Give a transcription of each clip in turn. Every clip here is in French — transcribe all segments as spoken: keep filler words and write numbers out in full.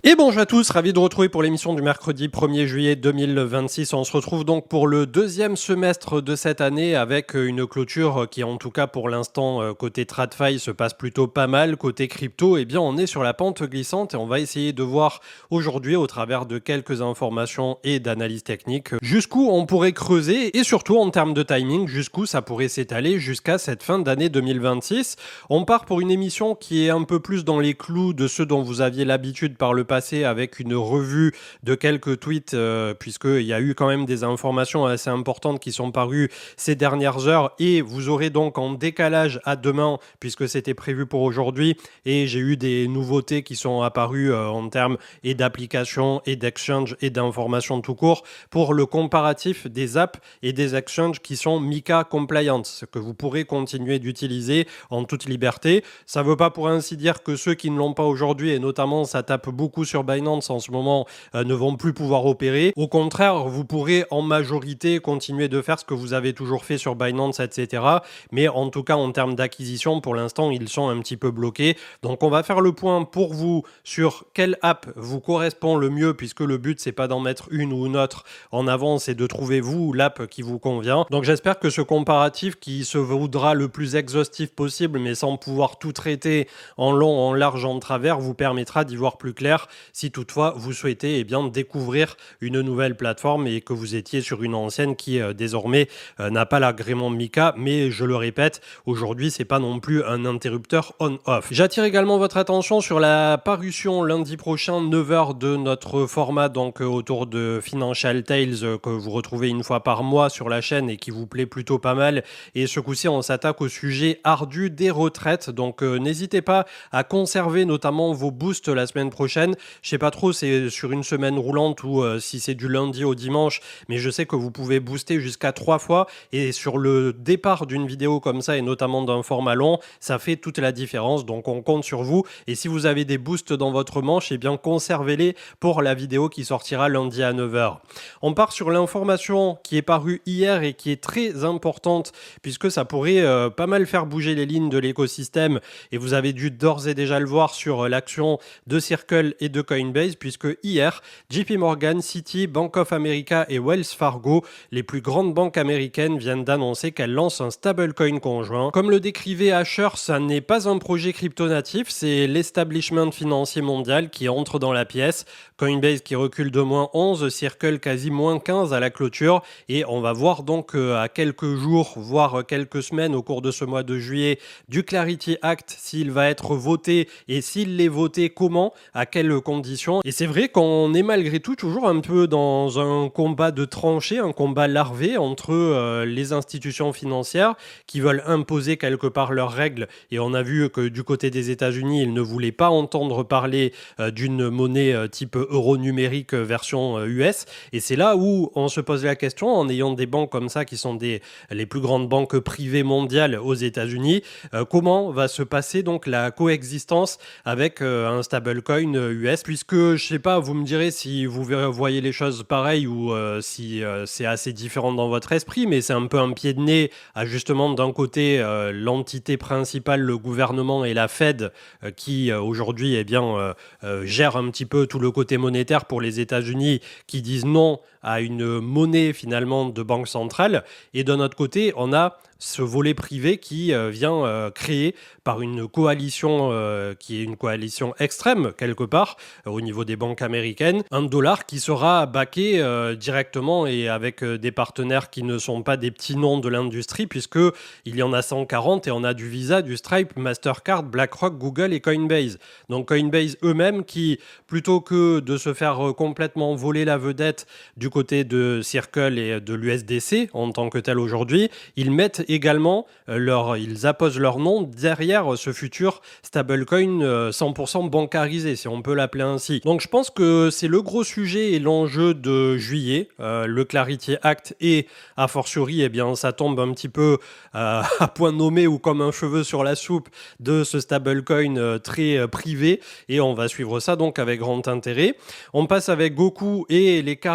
Et bonjour à tous, ravi de retrouver pour l'émission du mercredi premier juillet deux mille vingt-six. On se retrouve donc pour le deuxième semestre de cette année avec une clôture qui en tout cas pour l'instant côté TradFi se passe plutôt pas mal. Côté crypto, eh bien on est sur la pente glissante et on va essayer de voir aujourd'hui au travers de quelques informations et d'analyses techniques jusqu'où on pourrait creuser et surtout en termes de timing, jusqu'où ça pourrait s'étaler jusqu'à cette fin d'année deux mille vingt-six. On part pour une émission qui est un peu plus dans les clous de ce dont vous aviez l'habitude par le passé avec une revue de quelques tweets euh, puisqu'il y a eu quand même des informations assez importantes qui sont parues ces dernières heures et vous aurez donc en décalage à demain puisque c'était prévu pour aujourd'hui et j'ai eu des nouveautés qui sont apparues euh, en termes et d'applications et d'exchange et d'informations tout court pour le comparatif des apps et des exchanges qui sont MiCA compliant, ce que vous pourrez continuer d'utiliser en toute liberté. Ça ne veut pas pour ainsi dire que ceux qui ne l'ont pas aujourd'hui et notamment ça tape beaucoup sur Binance en ce moment euh, ne vont plus pouvoir opérer. Au contraire, vous pourrez en majorité continuer de faire ce que vous avez toujours fait sur Binance, et cetera. Mais en tout cas, en termes d'acquisition, pour l'instant, ils sont un petit peu bloqués. Donc, on va faire le point pour vous sur quelle app vous correspond le mieux, puisque le but, c'est pas d'en mettre une ou une autre en avant, c'est de trouver vous l'app qui vous convient. Donc, j'espère que ce comparatif qui se voudra le plus exhaustif possible, mais sans pouvoir tout traiter en long, en large, en travers, vous permettra d'y voir plus clair si toutefois vous souhaitez eh bien, découvrir une nouvelle plateforme et que vous étiez sur une ancienne qui euh, désormais euh, n'a pas l'agrément MiCA, mais je le répète, aujourd'hui c'est pas non plus un interrupteur on-off. J'attire également votre attention sur la parution lundi prochain, neuf heures de notre format donc euh, autour de Financial Tales euh, que vous retrouvez une fois par mois sur la chaîne et qui vous plaît plutôt pas mal. Et ce coup-ci on s'attaque au sujet ardu des retraites, donc euh, n'hésitez pas à conserver notamment vos boosts la semaine prochaine. Je sais pas trop, c'est sur une semaine roulante ou euh, si c'est du lundi au dimanche, mais je sais que vous pouvez booster jusqu'à trois fois et sur le départ d'une vidéo comme ça et notamment d'un format long, ça fait toute la différence. Donc on compte sur vous et si vous avez des boosts dans votre manche, eh bien conservez-les pour la vidéo qui sortira lundi à neuf heures. On part sur l'information qui est parue hier et qui est très importante puisque ça pourrait euh, pas mal faire bouger les lignes de l'écosystème et vous avez dû d'ores et déjà le voir sur l'action de Circle et de Coinbase, puisque hier, J P Morgan, Citi, Bank of America et Wells Fargo, les plus grandes banques américaines, viennent d'annoncer qu'elles lancent un stablecoin conjoint. Comme le décrivait Asher, ça n'est pas un projet crypto-natif, c'est l'establishment financier mondial qui entre dans la pièce. Coinbase qui recule de moins onze, Circle quasi moins quinze à la clôture, et on va voir donc euh, à quelques jours, voire quelques semaines au cours de ce mois de juillet, du Clarity Act, s'il va être voté et s'il l'est voté, comment, à quelles conditions. Et c'est vrai qu'on est malgré tout toujours un peu dans un combat de tranchées, un combat larvé entre euh, les institutions financières qui veulent imposer quelque part leurs règles. Et on a vu que du côté des États-Unis, ils ne voulaient pas entendre parler euh, d'une monnaie euh, type euro numérique euh, version euh, U S. Et c'est là où on se pose la question, en ayant des banques comme ça qui sont des, les plus grandes banques privées mondiales aux États-Unis, euh, comment va se passer donc la coexistence avec euh, un stablecoin U S, puisque je sais pas, vous me direz si vous voyez les choses pareilles ou euh, si euh, c'est assez différent dans votre esprit, mais c'est un peu un pied de nez à justement d'un côté euh, l'entité principale, le gouvernement et la Fed euh, qui euh, aujourd'hui eh bien euh, euh, gère un petit peu tout le côté monétaire pour les États-Unis, qui disent non à une monnaie finalement de banque centrale, et d'un autre côté on a ce volet privé qui euh, vient euh, créer par une coalition euh, qui est une coalition extrême quelque part euh, au niveau des banques américaines, un dollar qui sera backé euh, directement et avec euh, des partenaires qui ne sont pas des petits noms de l'industrie, puisque il y en a cent quarante et on a du Visa, du Stripe, Mastercard, BlackRock, Google et Coinbase. Donc Coinbase eux-mêmes qui, plutôt que de se faire euh, complètement voler la vedette du côté de Circle et de l'U S D C en tant que tel aujourd'hui, ils mettent également euh, leur, ils apposent leur nom derrière ce futur stablecoin euh, cent pour cent bancarisé, si on peut l'appeler ainsi. Donc je pense que c'est le gros sujet et l'enjeu de juillet, euh, le Clarity Act, et a fortiori, eh bien, ça tombe un petit peu euh, à point nommé ou comme un cheveu sur la soupe de ce stablecoin euh, très euh, privé, et on va suivre ça donc avec grand intérêt. On passe avec Goku et les carabistouilles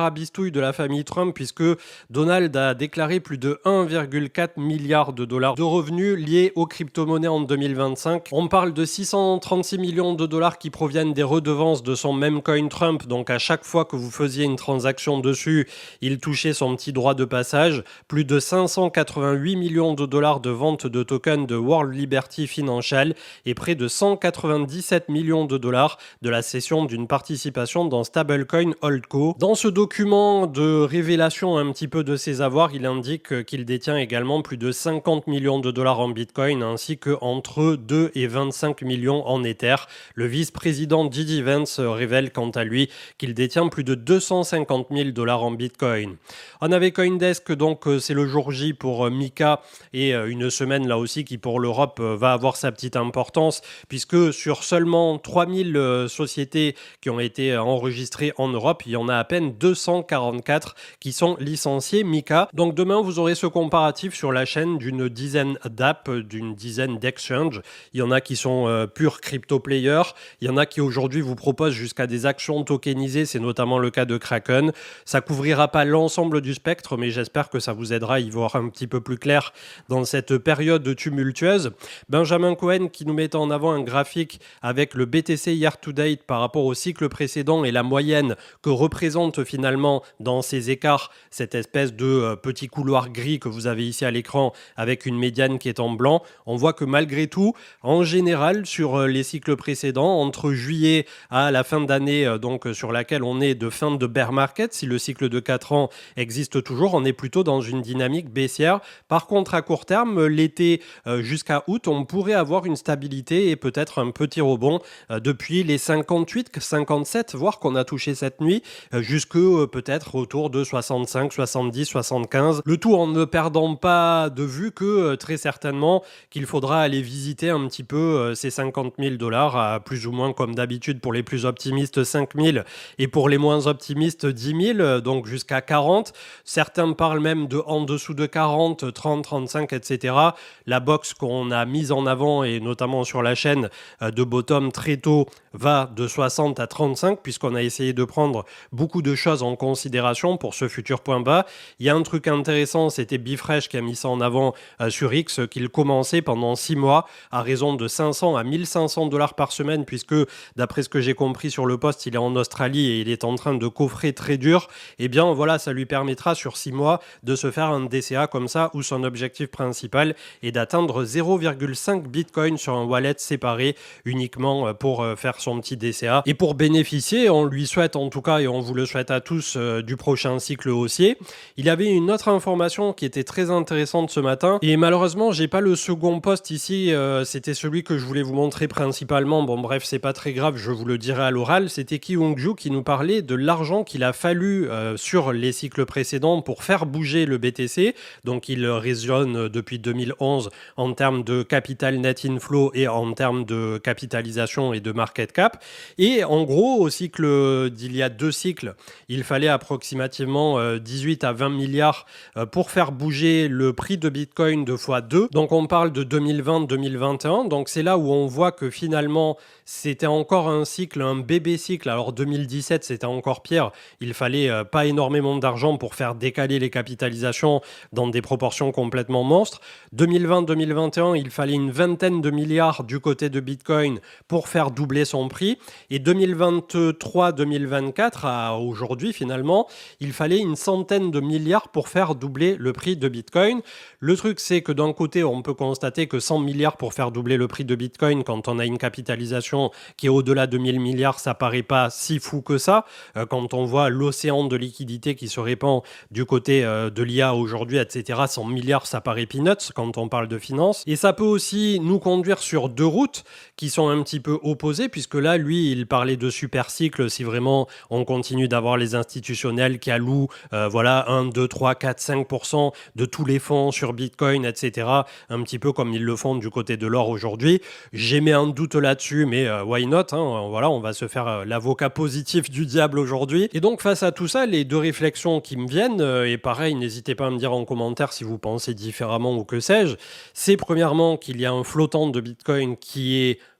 patrouille de la famille Trump puisque Donald a déclaré plus de un virgule quatre milliard de dollars de revenus liés aux crypto-monnaies en deux mille vingt-cinq. On parle de six cent trente-six millions de dollars qui proviennent des redevances de son même coin Trump. Donc à chaque fois que vous faisiez une transaction dessus, il touchait son petit droit de passage. Plus de cinq cent quatre-vingt-huit millions de dollars de vente de tokens de World Liberty Financial et près de cent quatre-vingt-dix-sept millions de dollars de la cession d'une participation dans Stablecoin Holdco. Dans ce document de révélation un petit peu de ses avoirs, il indique qu'il détient également plus de cinquante millions de dollars en Bitcoin ainsi que entre deux et vingt-cinq millions en Ether. Le vice-président J D Vance révèle quant à lui qu'il détient plus de deux cent cinquante mille dollars en Bitcoin. On avait CoinDesk, donc c'est le jour J pour Mika et une semaine là aussi qui pour l'Europe va avoir sa petite importance puisque sur seulement trois mille sociétés qui ont été enregistrées en Europe, il y en a à peine deux cent quarante-quatre qui sont licenciées Mika. Donc demain vous aurez ce comparatif sur la chaîne d'une dizaine d'apps, d'une dizaine d'exchanges. Il y en a qui sont euh, purs crypto players, il y en a qui aujourd'hui vous proposent jusqu'à des actions tokenisées, c'est notamment le cas de Kraken. Ça couvrira pas l'ensemble du spectre, mais j'espère que ça vous aidera à y voir un petit peu plus clair dans cette période tumultueuse. Benjamin Cohen qui nous met en avant un graphique avec le B T C year to date par rapport au cycle précédent et la moyenne que représente finalement dans ces écarts cette espèce de euh, petit couloir gris que vous avez ici à l'écran avec une médiane qui est en blanc. On voit que malgré tout, en général, sur euh, les cycles précédents, entre juillet à la fin d'année, euh, donc euh, sur laquelle on est de fin de bear market, si le cycle de quatre ans existe toujours, on est plutôt dans une dynamique baissière. Par contre, à court terme, l'été euh, jusqu'à août, on pourrait avoir une stabilité et peut-être un petit rebond euh, depuis les cinquante-huit, cinquante-sept, voire qu'on a touché cette nuit, euh, jusque euh, peut-être autour de soixante-cinq, soixante-dix, soixante-quinze. Le tout en ne perdant pas de vue que euh, très certainement qu'il faudra aller visiter un petit peu euh, ces cinquante mille dollars à plus ou moins comme d'habitude pour les plus optimistes cinq mille et pour les moins optimistes dix mille, euh, donc jusqu'à quarante. Certains parlent même de en dessous de quarante, trente, trente-cinq, et cetera. La box qu'on a mise en avant et notamment sur la chaîne euh, de bottom très tôt va de soixante à trente-cinq puisqu'on a essayé de prendre beaucoup de choses en considération pour ce futur point bas. Il y a un truc intéressant, c'était Bifresh qui a mis ça en avant euh, sur X, qu'il commençait pendant six mois à raison de cinq cents à mille cinq cents dollars par semaine puisque d'après ce que j'ai compris sur le poste, il est en Australie et il est en train de coffrer très dur. Et bien voilà, ça lui permettra sur six mois de se faire un D C A comme ça où son objectif principal est d'atteindre zéro virgule cinq Bitcoin sur un wallet séparé uniquement pour euh, faire son petit D C A. Et pour bénéficier, on lui souhaite en tout cas, et on vous le souhaite à tous, euh, du prochain cycle haussier. Il y avait une autre information qui était très intéressante ce matin, et malheureusement, j'ai pas le second post ici, euh, c'était celui que je voulais vous montrer principalement. Bon bref, c'est pas très grave, je vous le dirai à l'oral. C'était Ki Hongju qui nous parlait de l'argent qu'il a fallu euh, sur les cycles précédents pour faire bouger le B T C. Donc il résonne depuis deux mille onze en termes de capital net inflow et en termes de capitalisation et de market cap. Et en gros, au cycle d'il y a deux cycles, il fallait approximativement dix-huit à vingt milliards pour faire bouger le prix de Bitcoin de fois deux. Donc on parle de deux mille vingt deux mille vingt et un. Donc c'est là où on voit que finalement c'était encore un cycle, un bébé cycle. Alors deux mille dix-sept c'était encore pire. Il fallait pas énormément d'argent pour faire décaler les capitalisations dans des proportions complètement monstres. deux mille vingt deux mille vingt et un, il fallait une vingtaine de milliards du côté de Bitcoin pour faire doubler son prix. Et deux mille vingt-trois deux mille vingt-quatre, à aujourd'hui finalement, il fallait une centaine de milliards pour faire doubler le prix de Bitcoin. Le truc, c'est que d'un côté, on peut constater que cent milliards pour faire doubler le prix de Bitcoin, quand on a une capitalisation qui est au-delà de mille milliards, ça paraît pas si fou que ça. Euh, quand on voit l'océan de liquidités qui se répand du côté euh, de l'I A aujourd'hui, et cetera, cent milliards, ça paraît peanuts quand on parle de finance. Et ça peut aussi nous conduire sur deux routes qui sont un petit peu opposées, puisque là, lui, il parlait de super cycle si vraiment on continue d'avoir les institutionnels qui allouent euh, voilà, un, deux, trois, quatre, cinq pour cent de tous les fonds sur Bitcoin, et cetera, un petit peu comme ils le font du côté de l'or aujourd'hui. J'émets un doute là-dessus, mais euh, why not, hein, voilà, on va se faire euh, l'avocat positif du diable aujourd'hui. Et donc, face à tout ça, les deux réflexions qui me viennent, euh, et pareil, n'hésitez pas à me dire en commentaire si vous pensez différemment ou que sais-je, c'est premièrement qu'il y a un flottant de Bitcoin qui est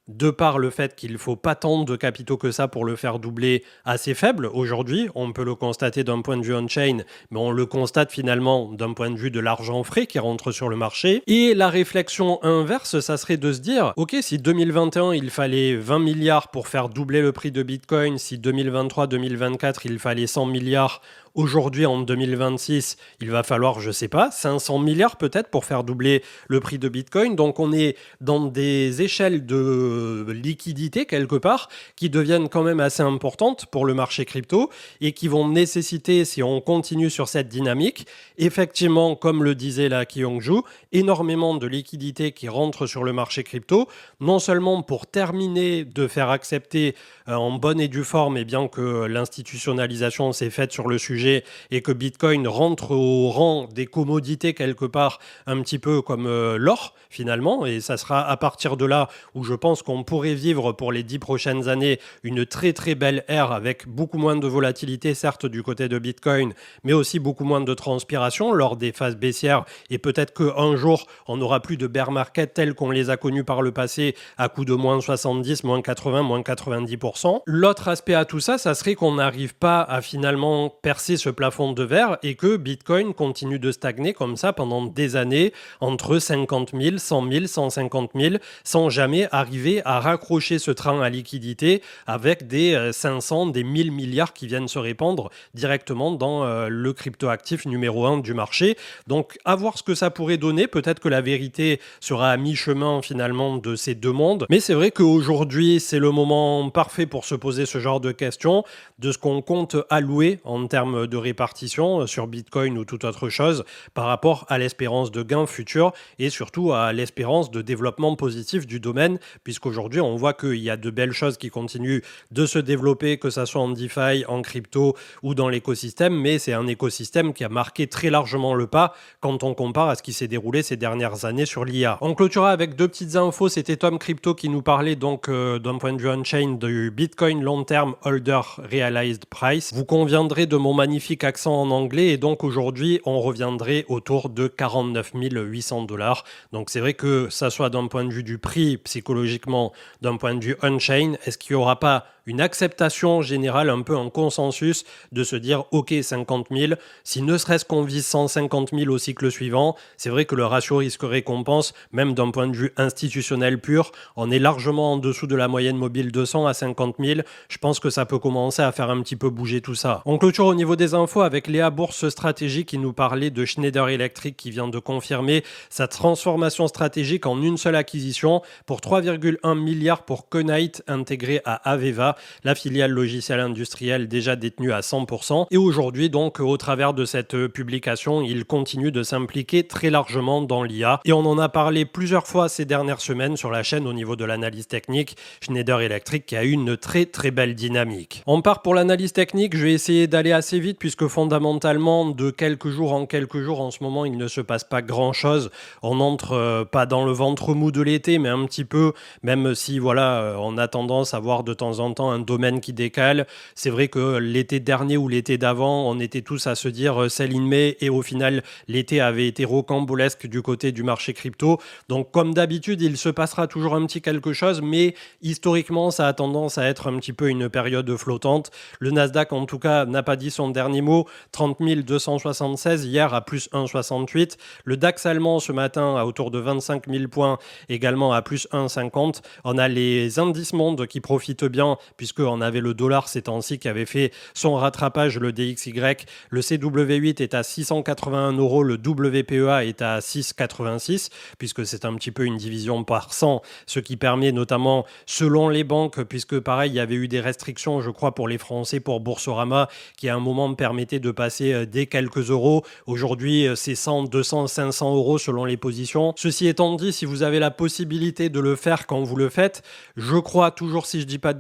de par le fait qu'il ne faut pas tant de capitaux que ça pour le faire doubler, assez faible aujourd'hui. On peut le constater d'un point de vue on-chain, mais on le constate finalement d'un point de vue de l'argent frais qui rentre sur le marché. Et la réflexion inverse, ça serait de se dire, ok, si deux mille vingt et un, il fallait vingt milliards pour faire doubler le prix de Bitcoin, si deux mille vingt-trois deux mille vingt-quatre, il fallait cent milliards, aujourd'hui, en deux mille vingt-six, il va falloir, je sais pas, cinq cents milliards peut-être pour faire doubler le prix de Bitcoin. Donc on est dans des échelles de liquidité quelque part qui deviennent quand même assez importantes pour le marché crypto et qui vont nécessiter, si on continue sur cette dynamique, effectivement, comme le disait la Kyung-Ju, énormément de liquidités qui rentrent sur le marché crypto, non seulement pour terminer de faire accepter euh, en bonne et due forme, et bien que l'institutionnalisation s'est faite sur le sujet et que Bitcoin rentre au rang des commodités quelque part, un petit peu comme euh, l'or finalement, et ça sera à partir de là où je pense qu'on pourrait vivre pour les dix prochaines années une très très belle ère avec beaucoup moins de volatilité certes du côté de Bitcoin, mais aussi beaucoup moins de transpiration lors des phases baissières, et peut-être qu'un jour on n'aura plus de bear market tels qu'on les a connus par le passé à coup de moins soixante-dix, moins quatre-vingts, moins quatre-vingt-dix pour cent. L'autre aspect à tout ça, ça serait qu'on n'arrive pas à finalement percer ce plafond de verre et que Bitcoin continue de stagner comme ça pendant des années entre cinquante mille, cent mille, cent cinquante mille, sans jamais arriver à raccrocher ce train à liquidité avec des cinq cents, des mille milliards qui viennent se répandre directement dans euh, le cryptoactif numéro un du marché. Donc à voir ce que ça pourrait donner, peut-être que la vérité sera à mi-chemin finalement de ces deux mondes, mais c'est vrai qu'aujourd'hui c'est le moment parfait pour se poser ce genre de questions, de ce qu'on compte allouer en termes de répartition sur Bitcoin ou toute autre chose par rapport à l'espérance de gains futurs et surtout à l'espérance de développement positif du domaine, puisqu'aujourd'hui on voit qu'il y a de belles choses qui continuent de se développer, que ça soit en DeFi, en crypto ou dans l'écosystème, mais c'est un écosystème qui a marqué très largement le pas quand on compare à ce qui s'est déroulé ces dernières années sur l'I A. On clôturera avec deux petites infos, c'était Tom Crypto qui nous parlait donc euh, d'un point de vue on-chain du Bitcoin Long Term Holder Realized Price. Vous conviendrez de mon magnifique accent en anglais et donc aujourd'hui on reviendrait autour de quarante-neuf mille huit cents dollars. Donc c'est vrai que ça soit d'un point de vue du prix psychologiquement, d'un point de vue on-chain, est-ce qu'il n'y aura pas une acceptation générale, un peu un consensus de se dire ok cinquante mille, si ne serait-ce qu'on vise cent cinquante mille au cycle suivant, c'est vrai que le ratio risque-récompense, même d'un point de vue institutionnel pur, on est largement en dessous de la moyenne mobile de cent à cinquante mille. Je pense que ça peut commencer à faire un petit peu bouger tout ça. On clôture au niveau des infos avec Léa Bourse Stratégie qui nous parlait de Schneider Electric qui vient de confirmer sa transformation stratégique en une seule acquisition pour trois virgule un milliards pour Conite intégré à Aveva, la filiale logicielle industrielle déjà détenue à cent pour cent. Et aujourd'hui, donc, au travers de cette publication, il continue de s'impliquer très largement dans l'I A. Et on en a parlé plusieurs fois ces dernières semaines sur la chaîne au niveau de l'analyse technique. Schneider Electric qui a eu une très très belle dynamique. On part pour l'analyse technique. Je vais essayer d'aller assez vite puisque fondamentalement, de quelques jours en quelques jours, en ce moment, il ne se passe pas grand-chose. On n'entre euh, pas dans le ventre mou de l'été, mais un petit peu, même si voilà, euh, on a tendance à voir de temps en temps un domaine qui décale. C'est vrai que l'été dernier ou l'été d'avant, on était tous à se dire euh, sell in May et au final, l'été avait été rocambolesque du côté du marché crypto. Donc comme d'habitude, il se passera toujours un petit quelque chose, mais historiquement, ça a tendance à être un petit peu une période flottante. Le Nasdaq, en tout cas, n'a pas dit son dernier mot. trente mille deux cent soixante-seize hier à plus un virgule soixante-huit. Le DAX allemand ce matin à autour de vingt-cinq mille points, également à plus un virgule cinquante. On a les indices mondes qui profitent bien puisqu'on avait le dollar ces temps-ci qui avait fait son rattrapage, le D X Y. Le C W huit est à six cent quatre-vingt-un euros, le W P E A est à six virgule quatre-vingt-six puisque c'est un petit peu une division par cent, ce qui permet notamment, selon les banques, puisque pareil, il y avait eu des restrictions, je crois, pour les Français, pour Boursorama, qui à un moment me permettait de passer des quelques euros. Aujourd'hui, c'est cent, deux cents, cinq cents euros selon les positions. Ceci étant dit, si vous avez la possibilité de le faire quand vous le faites, je crois toujours, si je dis pas de bêtises,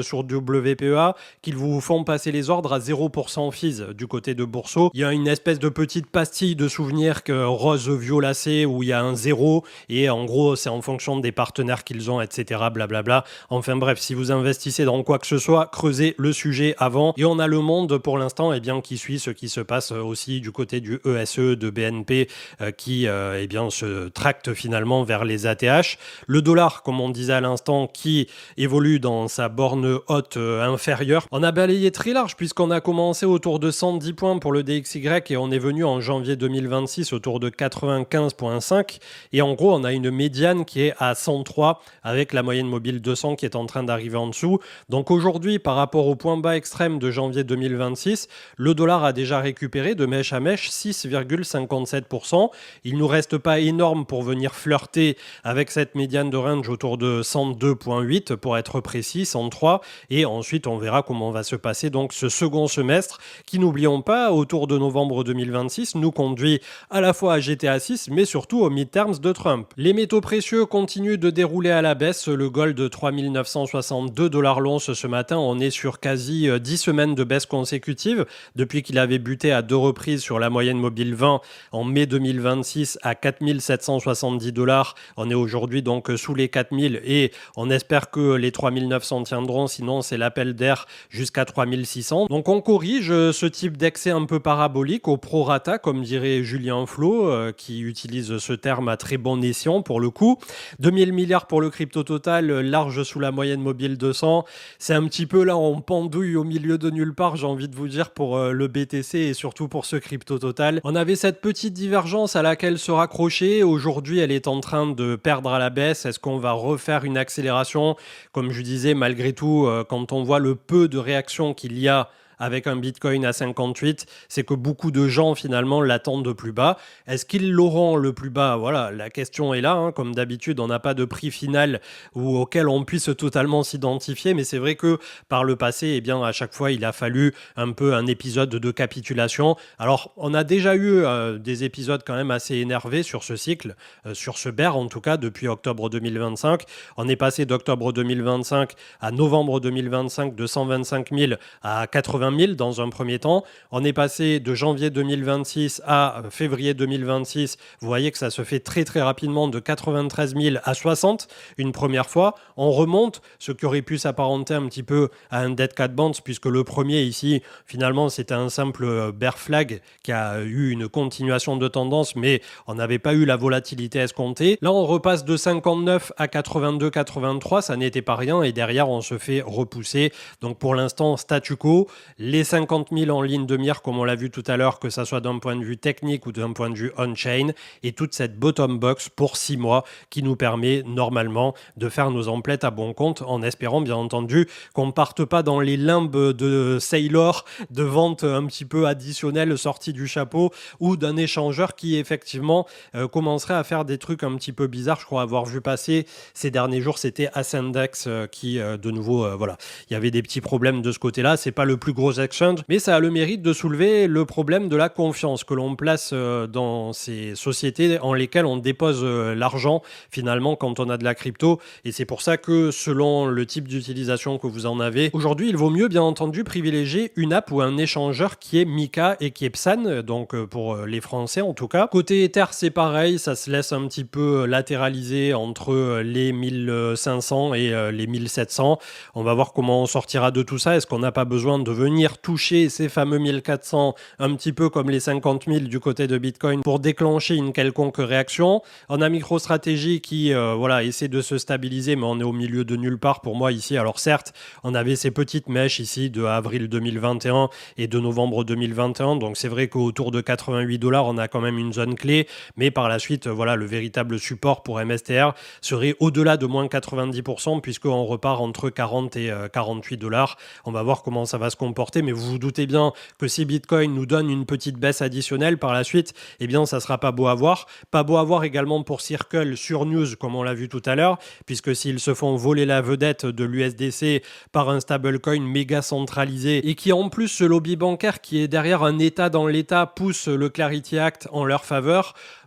sur W P E A qu'ils vous font passer les ordres à zéro pour cent fees du côté de Bourseau. Il y a une espèce de petite pastille de souvenir que rose violacé où il y a un zéro et en gros c'est en fonction des partenaires qu'ils ont, et cetera. Blablabla. Enfin bref, si vous investissez dans quoi que ce soit, creusez le sujet avant. Et on a Le Monde pour l'instant eh bien, qui suit ce qui se passe aussi du côté du E S E de B N P euh, qui euh, eh bien, se tracte finalement vers les A T H. Le dollar, comme on disait à l'instant, qui évolue dans sa borne haute euh, inférieure. On a balayé très large puisqu'on a commencé autour de cent dix points pour le D X Y et on est venu en janvier deux mille vingt-six autour de quatre-vingt-quinze virgule cinq. Et en gros, on a une médiane qui est à cent trois avec la moyenne mobile deux cents qui est en train d'arriver en dessous. Donc aujourd'hui, par rapport au point bas extrême de janvier deux mille vingt-six, le dollar a déjà récupéré de mèche à mèche six virgule cinquante-sept pour cent. Il ne nous reste pas énorme pour venir flirter avec cette médiane de range autour de cent deux virgule huit pour être précis, cent trois. Et ensuite, on verra comment va se passer donc ce second semestre qui, n'oublions pas, autour de novembre deux mille vingt-six, nous conduit à la fois à G T A six, mais surtout aux midterms de Trump. Les métaux précieux continuent de dérouler à la baisse. Le gold trois mille neuf cent soixante-deux dollars l'once ce matin. On est sur quasi dix semaines de baisse consécutive depuis qu'il avait buté à deux reprises sur la moyenne mobile vingt en mai deux mille vingt-six à quatre mille sept cent soixante-dix dollars. On est aujourd'hui donc sous les quatre mille et on espère que les trois mille neuf cents tiendront, sinon c'est l'appel d'air jusqu'à trois mille six cents. Donc on corrige ce type d'excès un peu parabolique au prorata, comme dirait Julien Flo, euh, qui utilise ce terme à très bon escient pour le coup. deux mille milliards pour le crypto total, large sous la moyenne mobile deux cents. C'est un petit peu là en pendouille au milieu de nulle part, j'ai envie de vous dire, pour euh, le B T C et surtout pour ce crypto total. On avait cette petite divergence à laquelle se raccrocher. Aujourd'hui, elle est en train de perdre à la baisse. Est-ce qu'on va refaire une accélération? Comme je disais, malgré tout, euh, quand on voit le peu de réactions qu'il y a avec un Bitcoin à cinquante-huit, c'est que beaucoup de gens finalement l'attendent de plus bas. Est-ce qu'ils l'auront le plus bas? Voilà, la question est là. Hein. Comme d'habitude, on n'a pas de prix final ou auquel on puisse totalement s'identifier, mais c'est vrai que par le passé, eh bien, à chaque fois, il a fallu un peu un épisode de capitulation. Alors, on a déjà eu euh, des épisodes quand même assez énervés sur ce cycle, euh, sur ce bear en tout cas, depuis octobre deux mille vingt-cinq. On est passé d'octobre deux mille vingt-cinq à novembre deux mille vingt-cinq de cent vingt-cinq mille à quatre-vingts mille dans un premier temps. On est passé de janvier deux mille vingt-six à février deux mille vingt-six. Vous voyez que ça se fait très très rapidement de quatre-vingt-treize mille à soixante une première fois. On remonte, ce qui aurait pu s'apparenter un petit peu à un dead cat bounce puisque le premier ici, finalement, c'était un simple bear flag qui a eu une continuation de tendance, mais on n'avait pas eu la volatilité escomptée. Là, on repasse de cinquante-neuf à quatre-vingt-deux quatre-vingt-trois. Ça n'était pas rien et derrière, on se fait repousser. Donc pour l'instant, statu quo. Les cinquante mille en ligne de mire, comme on l'a vu tout à l'heure, que ça soit d'un point de vue technique ou d'un point de vue on-chain, et toute cette bottom box pour six mois qui nous permet normalement de faire nos emplettes à bon compte, en espérant bien entendu qu'on ne parte pas dans les limbes de Sailor, de vente un petit peu additionnelle sortie du chapeau, ou d'un échangeur qui effectivement euh, commencerait à faire des trucs un petit peu bizarres. Je crois avoir vu passer ces derniers jours, c'était Ascendex euh, qui euh, de nouveau, euh, voilà, il y avait des petits problèmes de ce côté-là. C'est pas le plus gros exchange, mais ça a le mérite de soulever le problème de la confiance que l'on place euh, dans ces sociétés en lesquelles on dépose euh, l'argent finalement quand on a de la crypto. Et c'est pour ça que selon le type d'utilisation que vous en avez, aujourd'hui il vaut mieux bien entendu privilégier une app ou un échangeur qui est Mika et qui est Psan, donc euh, pour euh, les Français en tout cas. Côté Ether c'est pareil, ça se laisse un petit peu latéraliser entre les mille cinq cents et euh, les mille sept cents. On va voir comment on sortira de tout ça. Est-ce qu'on n'a pas besoin de venir toucher ces fameux mille quatre cents, un petit peu comme les cinquante mille du côté de Bitcoin pour déclencher une quelconque réaction? On a MicroStrategy qui euh, voilà, essaie de se stabiliser, mais on est au milieu de nulle part pour moi ici. Alors certes, on avait ces petites mèches ici de avril deux mille vingt et un et de novembre deux mille vingt et un, donc c'est vrai qu'autour de quatre-vingt-huit dollars, on a quand même une zone clé, mais par la suite, voilà, le véritable support pour M S T R serait au-delà de moins quatre-vingt-dix pour cent puisqu'on repart entre quarante et quarante-huit dollars. On va voir comment ça va se comporter, mais vous vous doutez bien que si Bitcoin nous donne une petite baisse additionnelle par la suite, eh bien ça sera pas beau à voir. Pas beau à voir également pour Circle sur News, comme on l'a vu tout à l'heure, puisque s'ils se font voler la vedette de l'U S D C par un stablecoin méga centralisé et qui en plus ce lobby bancaire qui est derrière un État dans l'État pousse le Clarity Act en leur faveur,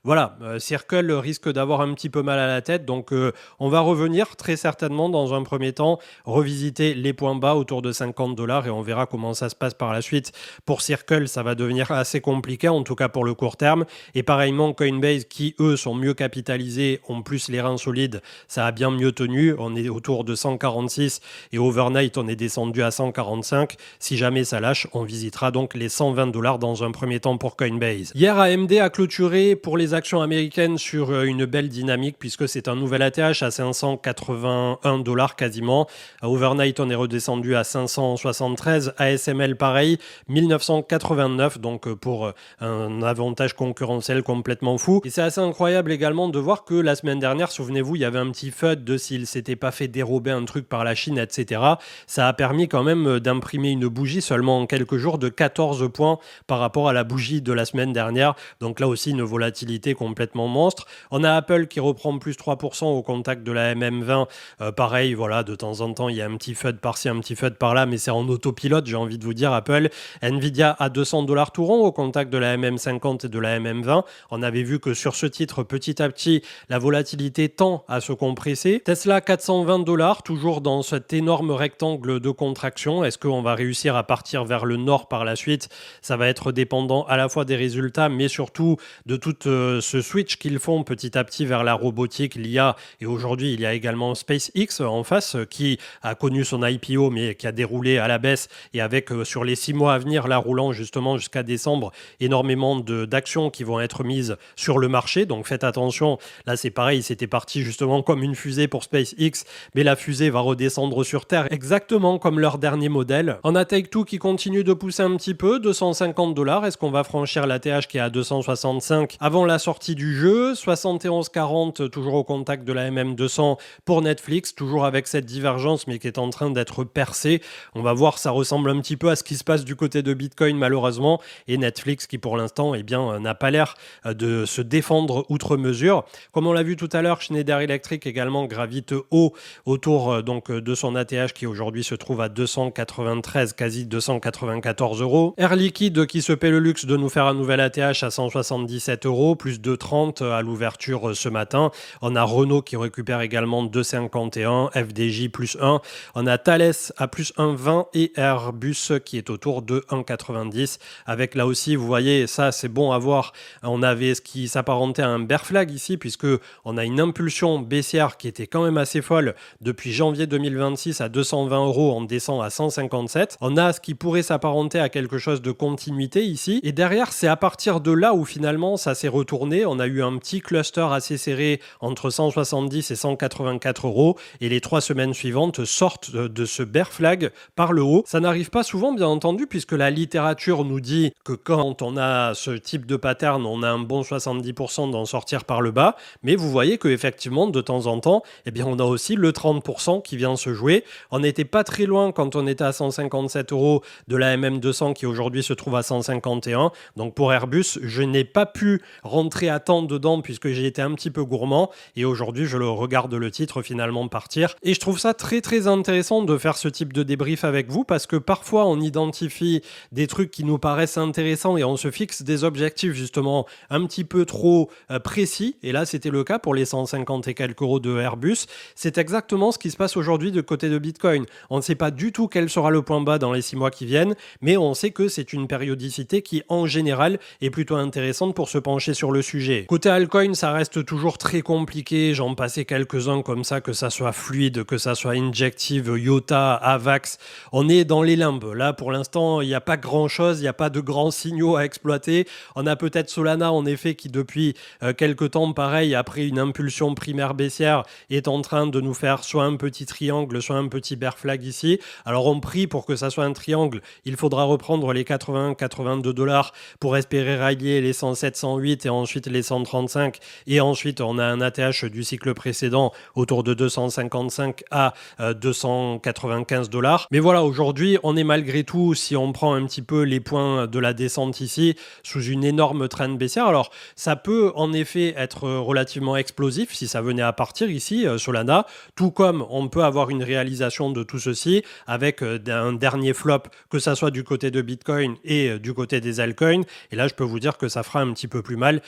Voilà, euh, Circle risque d'avoir un petit peu mal à la tête, donc euh, on va revenir très certainement dans un premier temps, revisiter les points bas autour de cinquante dollars et on verra comment ça se passe par la suite. Pour Circle, ça va devenir assez compliqué, en tout cas pour le court terme. Et pareillement, Coinbase, qui eux sont mieux capitalisés, ont plus les reins solides, ça a bien mieux tenu. On est autour de cent quarante-six et overnight, on est descendu à cent quarante-cinq. Si jamais ça lâche, on visitera donc les cent vingt dollars dans un premier temps pour Coinbase. Hier, A M D a clôturé pour les actions américaines sur une belle dynamique puisque c'est un nouvel A T H à cinq cent quatre-vingt-un dollars quasiment. À overnight, on est redescendu à cinq cent soixante-treize. A S M L, pareil, mille neuf cent quatre-vingt-neuf, donc pour un avantage concurrentiel complètement fou. Et c'est assez incroyable également de voir que la semaine dernière, souvenez-vous, il y avait un petit F U D de s'il s'était pas fait dérober un truc par la Chine, et cetera. Ça a permis quand même d'imprimer une bougie seulement en quelques jours de quatorze points par rapport à la bougie de la semaine dernière. Donc là aussi, une volatilité complètement monstre. On a Apple qui reprend plus trois pour cent au contact de la M M vingt. Euh, pareil, voilà, de temps en temps, il y a un petit F U D par-ci, un petit F U D par-là, mais c'est en autopilote, j'ai envie de vous dire, Apple. Nvidia à deux cents dollars tout rond au contact de la M M cinquante et de la M M vingt. On avait vu que sur ce titre, petit à petit, la volatilité tend à se compresser. Tesla quatre cent vingt dollars, toujours dans cet énorme rectangle de contraction. Est-ce qu'on va réussir à partir vers le nord par la suite? Ça va être dépendant à la fois des résultats, mais surtout de tout euh, ce switch qu'ils font petit à petit vers la robotique, l'I A. Et aujourd'hui, il y a également SpaceX en face qui a connu son I P O, mais qui a déroulé à la baisse. Et avec, euh, sur les six mois à venir, là, roulant justement jusqu'à décembre, énormément de, d'actions qui vont être mises sur le marché. Donc faites attention. Là, c'est pareil, c'était parti justement comme une fusée pour SpaceX, mais la fusée va redescendre sur Terre exactement comme leur dernier modèle. On a Take-Two qui continue de pousser un petit peu, deux cent cinquante dollars. Est-ce qu'on va franchir l'A T H qui est à deux cent soixante-cinq avant la sortie du jeu? soixante et onze quarante, toujours au contact de la M M deux cents pour Netflix, toujours avec cette divergence, mais qui est en train d'être percée. On va voir, ça ressemble un petit peu à ce qui se passe du côté de Bitcoin, malheureusement, et Netflix qui, pour l'instant, eh bien, n'a pas l'air de se défendre outre mesure. Comme on l'a vu tout à l'heure, Schneider Electric également gravite haut autour donc, de son A T H qui aujourd'hui se trouve à deux cent quatre-vingt-treize, quasi deux cent quatre-vingt-quatorze euros. Air Liquide qui se paie le luxe de nous faire un nouvel A T H à cent soixante-dix-sept euros, plus de trente à l'ouverture ce matin. On a Renault qui récupère également deux virgule cinquante et un, F D J plus un. On a Thales à plus un virgule vingt et Airbus qui est autour de un virgule quatre-vingt-dix. Avec là aussi, vous voyez, ça c'est bon à voir. On avait ce qui s'apparentait à un bear flag ici, puisque on a une impulsion baissière qui était quand même assez folle depuis janvier deux mille vingt-six à deux cent vingt euros, on descend à cent cinquante-sept. On a ce qui pourrait s'apparenter à quelque chose de continuité ici. Et derrière, c'est à partir de là où finalement ça s'est retourné. On a eu un petit cluster assez serré entre cent soixante-dix et cent quatre-vingt-quatre euros. Et les trois semaines suivantes sortent de ce bear flag par le haut. Ça n'arrive pas souvent, bien entendu, puisque la littérature nous dit que quand on a ce type de pattern, on a un bon soixante-dix pour cent d'en sortir par le bas. Mais vous voyez qu'effectivement, de temps en temps, eh bien, on a aussi le trente pour cent qui vient se jouer. On n'était pas très loin quand on était à cent cinquante-sept euros de la M M deux cents qui aujourd'hui se trouve à cent cinquante et un. Donc pour Airbus, je n'ai pas pu rentrer à temps dedans puisque j'ai été un petit peu gourmand et aujourd'hui je le regarde le titre finalement partir. Et je trouve ça très très intéressant de faire ce type de débrief avec vous parce que parfois on identifie des trucs qui nous paraissent intéressants et on se fixe des objectifs justement un petit peu trop euh, précis. Et là c'était le cas pour les cent cinquante et quelques euros de Airbus. C'est exactement ce qui se passe aujourd'hui de côté de Bitcoin. On ne sait pas du tout quel sera le point bas dans les six mois qui viennent, mais on sait que c'est une périodicité qui, en général, est plutôt intéressante pour se pencher sur le sujet. Côté altcoin, ça reste toujours très compliqué. J'en passais quelques-uns comme ça, que ça soit Fluid, que ça soit Injective, Iota, Avax. On est dans les limbes. Là, pour l'instant, il n'y a pas grand-chose, il n'y a pas de grands signaux à exploiter. On a peut-être Solana, en effet, qui depuis euh, quelques temps, pareil, après une impulsion primaire baissière, est en train de nous faire soit un petit triangle, soit un petit bear flag ici. Alors on prie pour que ça soit un triangle, il faudra reprendre les quatre-vingts à quatre-vingt-deux dollars pour espérer rallier les cent sept, cent huit et ensuite les cent trente-cinq. Et ensuite on a un A T H du cycle précédent autour de deux cent cinquante-cinq à deux cent quatre-vingt-quinze dollars. Mais voilà, aujourd'hui on est malgré tout, si on prend un petit peu les points de la descente ici, sous une énorme trend baissière. Alors ça peut en effet être relativement explosif si ça venait à partir ici, euh, Solana, tout comme on peut avoir une réalisation de tout ceci avec euh, un dernier flop, que ça soit du côté de Bitcoin et euh, du côté des altcoins. Et là, je peux vous dire que ça fera un petit peu plus mal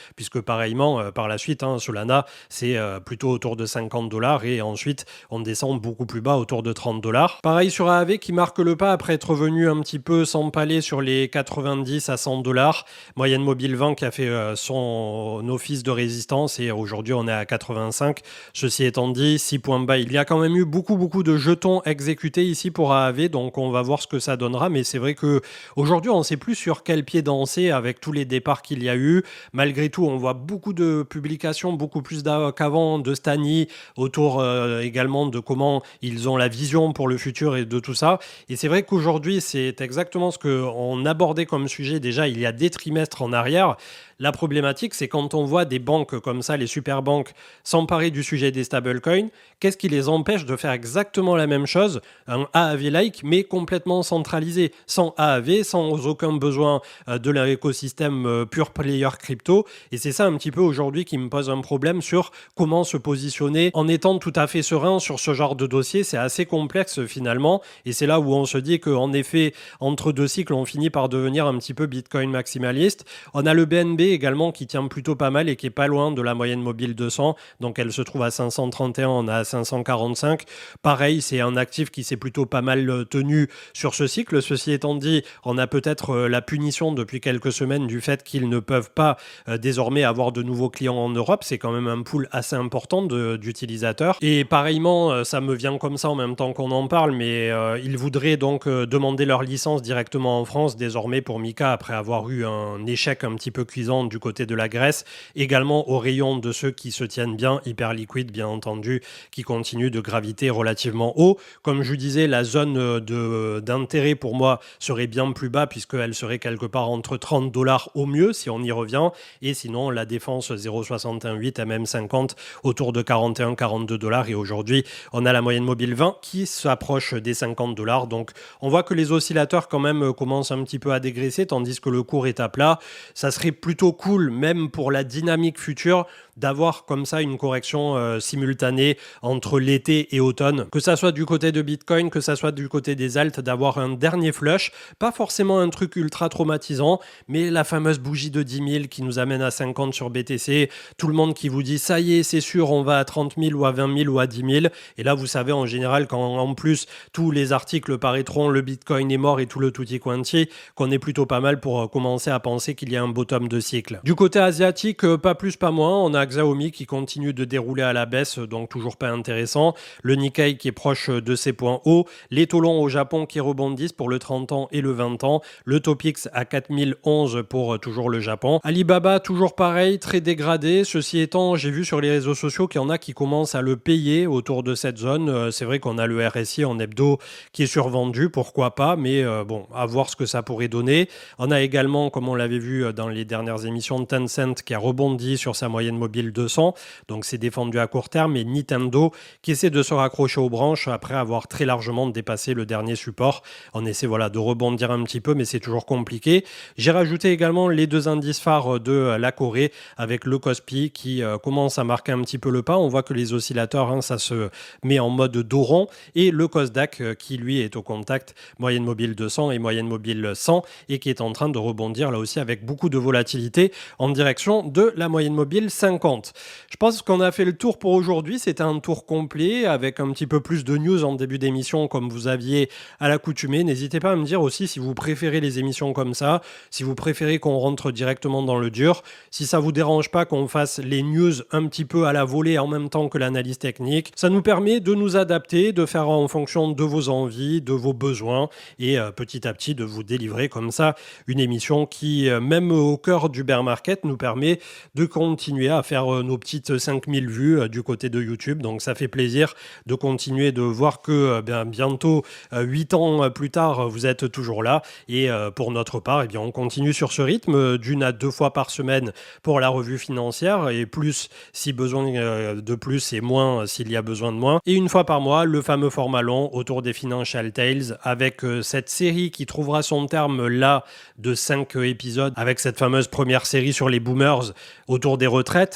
puisque pareillement, euh, par la suite, hein, Solana, c'est euh, plutôt autour de cinquante dollars et ensuite, on descend beaucoup plus bas, autour de trente dollars. Pareil sur A A V qui marque le pas après être revenu un petit peu s'empaler sur les quatre-vingt-dix à cent dollars. Moyenne mobile vingt qui a fait euh, son office de résistance et aujourd'hui, on est à quatre-vingt-cinq. Ceci étant dit, six points bas. Il y a quand même eu beaucoup, beaucoup de jetons exécutés ici pour A A V, donc on va voir ce que ça donnera. Mais c'est vrai que aujourd'hui, on ne sait plus sur quel pied danser avec tous les départs qu'il y a eu. Malgré tout, on voit beaucoup de publications, beaucoup plus qu'avant de Stani, autour euh, également de comment ils ont la vision pour le futur et de tout ça. Et c'est vrai qu'aujourd'hui, c'est exactement ce qu'on abordait comme sujet déjà il y a des trimestres en arrière. La problématique, c'est quand on voit des banques comme ça, les super banques, s'emparer du sujet des stablecoins, qu'est-ce qui les empêche de faire exactement la même chose, un A A V-like, mais complètement centralisé, sans A A V, sans aucun besoin de l'écosystème pure player crypto. Et c'est ça un petit peu aujourd'hui qui me pose un problème sur comment se positionner en étant tout à fait serein sur ce genre de dossier. C'est assez complexe finalement. Et c'est là où on se dit qu'en effet, entre deux cycles, on finit par devenir un petit peu Bitcoin maximaliste. On a le B N B également qui tient plutôt pas mal et qui est pas loin de la moyenne mobile deux cents. Donc elle se trouve à cinq cent trente et un, on a à cinq cent quarante-cinq. Pareil, c'est un actif qui s'est plutôt pas mal tenu sur ce cycle. Ceci étant dit, on a peut-être la punition depuis quelques semaines du fait qu'ils ne peuvent pas euh, désormais avoir de nouveaux clients en Europe. C'est quand même un pool assez important de, d'utilisateurs. Et pareillement, ça me vient comme ça en même temps qu'on en parle, mais euh, ils voudraient donc euh, demander leur licence directement en France désormais pour Mika après avoir eu un échec un petit peu cuisant du côté de la Grèce, également au rayon de ceux qui se tiennent bien, hyper liquides bien entendu, qui continuent de graviter relativement haut. Comme je vous disais, la zone de, d'intérêt pour moi serait bien plus bas puisqu'elle serait quelque part entre trente dollars au mieux si on y revient, et sinon la défense zéro virgule soixante-huit M M cinquante autour de quarante et un à quarante-deux dollars, et aujourd'hui on a la moyenne mobile vingt qui s'approche des cinquante dollars. Donc on voit que les oscillateurs quand même commencent un petit peu à dégraisser tandis que le cours est à plat. Ça serait plutôt cool, même pour la dynamique future, d'avoir comme ça une correction euh, simultanée entre l'été et automne, que ça soit du côté de Bitcoin, que ça soit du côté des alts, d'avoir un dernier flush, pas forcément un truc ultra traumatisant, mais la fameuse bougie de dix mille qui nous amène à cinquante sur B T C, tout le monde qui vous dit ça y est, c'est sûr, on va à trente mille ou à vingt mille ou à dix mille, et là vous savez en général quand en plus tous les articles paraîtront, le Bitcoin est mort et tout le tutti quanti, qu'on est plutôt pas mal pour commencer à penser qu'il y a un bottom de cycle. Du côté asiatique, pas plus pas moins, on a Xiaomi qui continue de dérouler à la baisse, donc toujours pas intéressant. Le Nikkei qui est proche de ses points hauts. Les taux longs au Japon qui rebondissent pour le trente ans et le vingt ans. Le Topix à quatre mille onze pour toujours le Japon. Alibaba, toujours pareil, très dégradé. Ceci étant, j'ai vu sur les réseaux sociaux qu'il y en a qui commencent à le payer autour de cette zone. C'est vrai qu'on a le R S I en hebdo qui est survendu, pourquoi pas, mais euh, bon, à voir ce que ça pourrait donner. On a également, comme on l'avait vu dans les dernières émissions, Tencent qui a rebondi sur sa moyenne mobile deux cents, donc c'est défendu à court terme, et Nintendo qui essaie de se raccrocher aux branches après avoir très largement dépassé le dernier support. On essaie voilà, de rebondir un petit peu, mais c'est toujours compliqué. J'ai rajouté également les deux indices phares de la Corée avec le Kospi qui euh, commence à marquer un petit peu le pas. On voit que les oscillateurs, hein, ça se met en mode dos rond, et le Kosdaq euh, qui lui est au contact moyenne mobile deux cents et moyenne mobile cent, et qui est en train de rebondir là aussi avec beaucoup de volatilité en direction de la moyenne mobile cinquante. Je pense qu'on a fait le tour pour aujourd'hui. C'était un tour complet avec un petit peu plus de news en début d'émission comme vous aviez à l'accoutumée. N'hésitez pas à me dire aussi si vous préférez les émissions comme ça, si vous préférez qu'on rentre directement dans le dur, si ça vous dérange pas qu'on fasse les news un petit peu à la volée en même temps que l'analyse technique. Ça nous permet de nous adapter, de faire en fonction de vos envies, de vos besoins, et euh, petit à petit de vous délivrer comme ça une émission qui, euh, même au cœur du bear market, nous permet de continuer à faire nos petites cinq mille vues du côté de YouTube. Donc ça fait plaisir de continuer de voir que bien, bientôt huit ans plus tard vous êtes toujours là, et pour notre part eh bien, on continue sur ce rythme d'une à deux fois par semaine pour la revue financière, et plus si besoin de plus et moins s'il y a besoin de moins, et une fois par mois le fameux format long autour des Financial Tales avec cette série qui trouvera son terme là de cinq épisodes avec cette fameuse première série sur les boomers autour des retraites,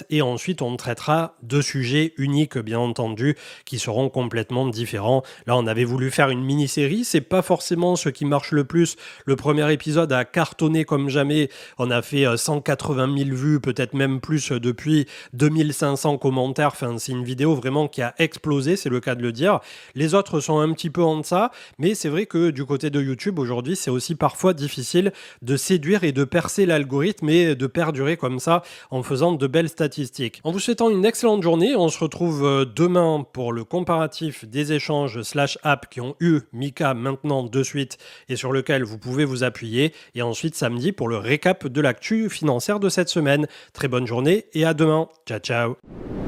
sept et ensuite on traitera deux sujets uniques bien entendu qui seront complètement différents. Là on avait voulu faire une mini-série, c'est pas forcément ce qui marche le plus. Le premier épisode a cartonné comme jamais, on a fait cent quatre-vingt mille vues, peut-être même plus depuis, deux mille cinq cents commentaires, enfin c'est une vidéo vraiment qui a explosé, c'est le cas de le dire. Les autres sont un petit peu en deçà, mais c'est vrai que du côté de YouTube aujourd'hui c'est aussi parfois difficile de séduire et de percer l'algorithme et de perdurer comme ça en faisant de belles statistiques. En vous souhaitant une excellente journée, on se retrouve demain pour le comparatif des échanges slash apps qui ont eu Mika maintenant de suite et sur lequel vous pouvez vous appuyer, et ensuite samedi pour le récap de l'actu financière de cette semaine. Très bonne journée et à demain. Ciao ciao.